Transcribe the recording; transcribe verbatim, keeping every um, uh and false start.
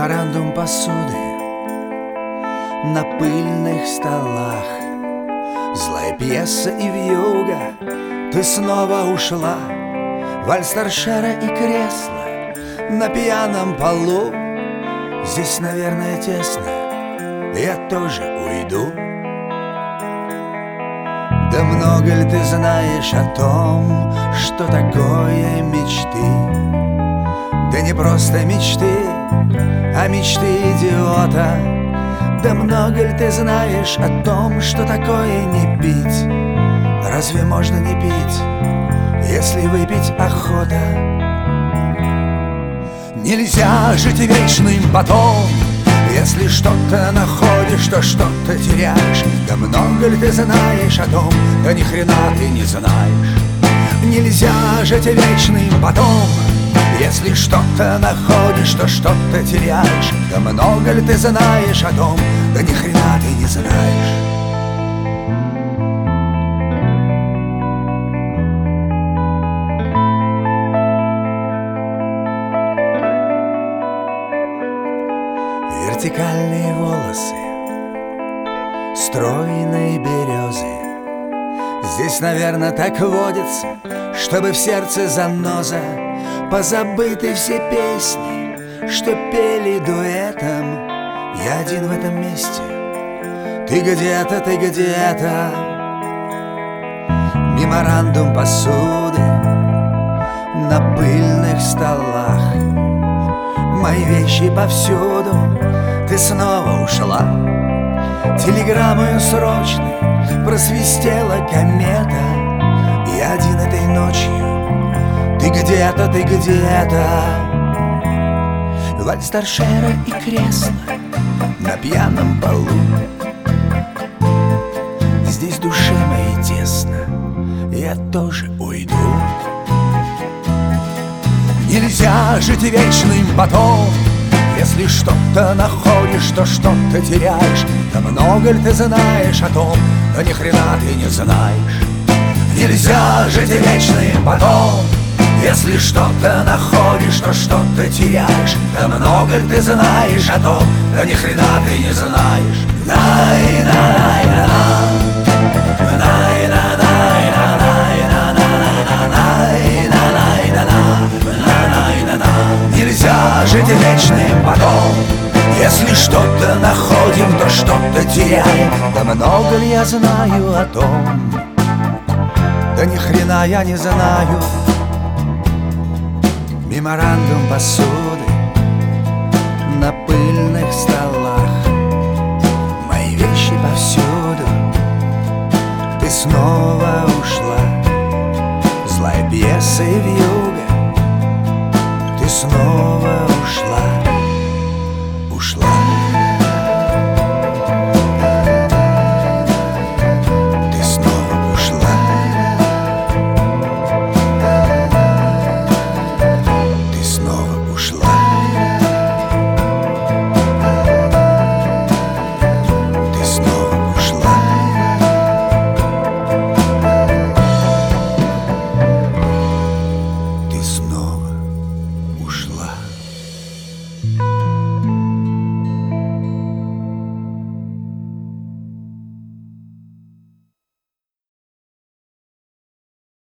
Меморандум посуды на пыльных столах. Злая пьеса и вьюга, ты снова ушла. Вальс торшера и кресло на пьяном полу. Здесь, наверное, тесно, я тоже уйду. Да много ли ты знаешь о том, что такое мечты? Да не просто мечты, а мечты идиота. Да много ли ты знаешь о том, что такое не пить? Разве можно не пить, если выпить охота? Нельзя жить вечным потом. Если что-то находишь, то что-то теряешь. Да много ли ты знаешь о том, да ни хрена ты не знаешь. Нельзя жить вечным потом. Если что-то находишь, то что-то теряешь. Да много ли ты знаешь о том, да ни хрена ты не знаешь. Вертикальные волосы, стройные березы. Здесь, наверное, так водится, чтобы в сердце заноза. Позабыты все песни, что пели дуэтом. Я один в этом месте, ты где-то, ты где-то. Меморандум посуды на пыльных столах. Мои вещи повсюду, ты снова ушла. Телеграммою срочной просвистела комета. Я один этой ночью, ты где-то, ты где-то. Вальс торшера и кресло на пьяном полу. Здесь душе моей тесно, я тоже уйду. Нельзя жить вечным потом. Если что-то находишь, то что-то теряешь. Да много ли ты знаешь о том, да ни хрена ты не знаешь. Нельзя жить вечным потом. Если что-то находишь, то что-то теряешь. Да много ли ты знаешь о том, да ни хрена ты не знаешь. Нельзя жить вечным потом. Если что-то находим, то что-то теряем. Да много ли я знаю о том, да ни хрена я не знаю. Меморандум посуды